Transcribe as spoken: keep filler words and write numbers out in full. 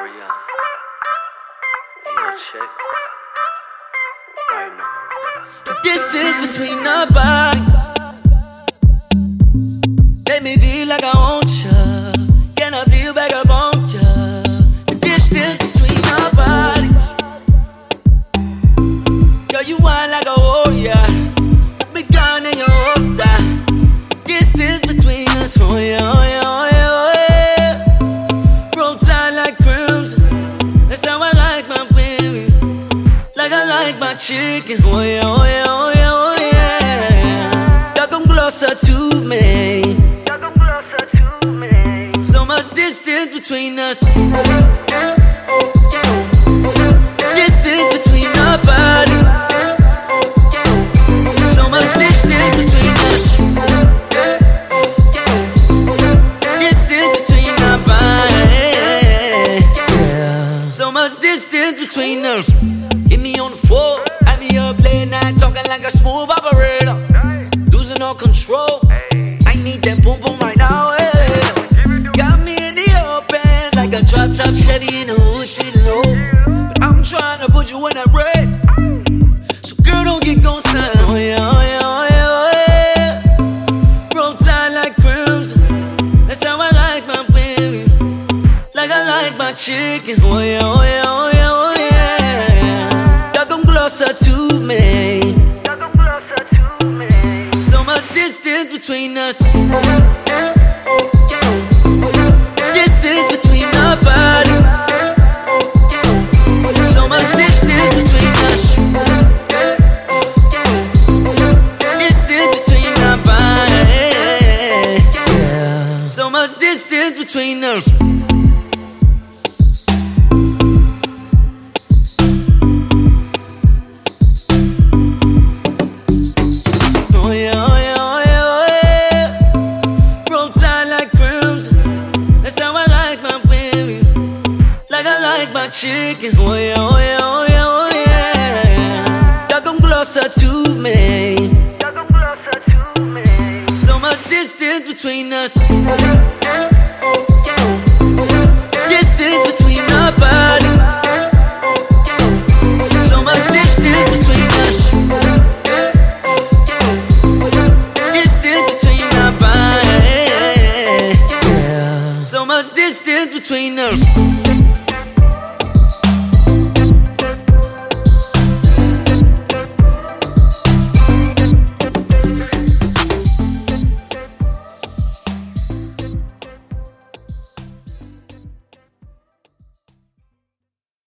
Ariana, yo, check right now. The distance between our bodies make me feel like I want you. Can I feel back up on you? The distance between our bodies, girl, you whine like a warrior. Put me gun in your holster. Distance between us, oh yeah, oh yeah, oh yeah, oh yeah. Roll tight like crimson. That's how I like my baby. Like I like my chicken, oh yeah, oh yeah, oh yeah, oh yeah. Y'all come closer to me. Y'all come closer to me. So much distance between us. Distance between our bodies. So much distance between us. Distance between our bodies. So much distance between us. Get me on the floor, have me up late night talking like a smooth operator. Losing all control, I need that boom boom right now. Hey. Got me in the open like a drop top Chevy in the hood sitting low. But I'm trying to put you in that red, so girl don't get gon' stand. Oh yeah, oh yeah, oh yeah, oh yeah. Roll tight like crimson. That's how I like my baby. Like I like my chicken. Oh yeah, oh yeah, oh yeah, oh yeah. Y'all come closer to me. Y'all come closer to me. So much distance between us. Distance between our bodies. So much distance between us. Distance between our bodies. So much distance between us. Oh yeah, oh yeah, oh yeah, oh yeah. Roll tight like crimson. That's how I like my baby. Like I like my chicken. Oh yeah, oh yeah, oh yeah, oh yeah. Y'all come closer to me. Y'all come closer to me. So much distance between us. Distance between our bodies. So much distance between us. Distance between our bodies. So much distance between us.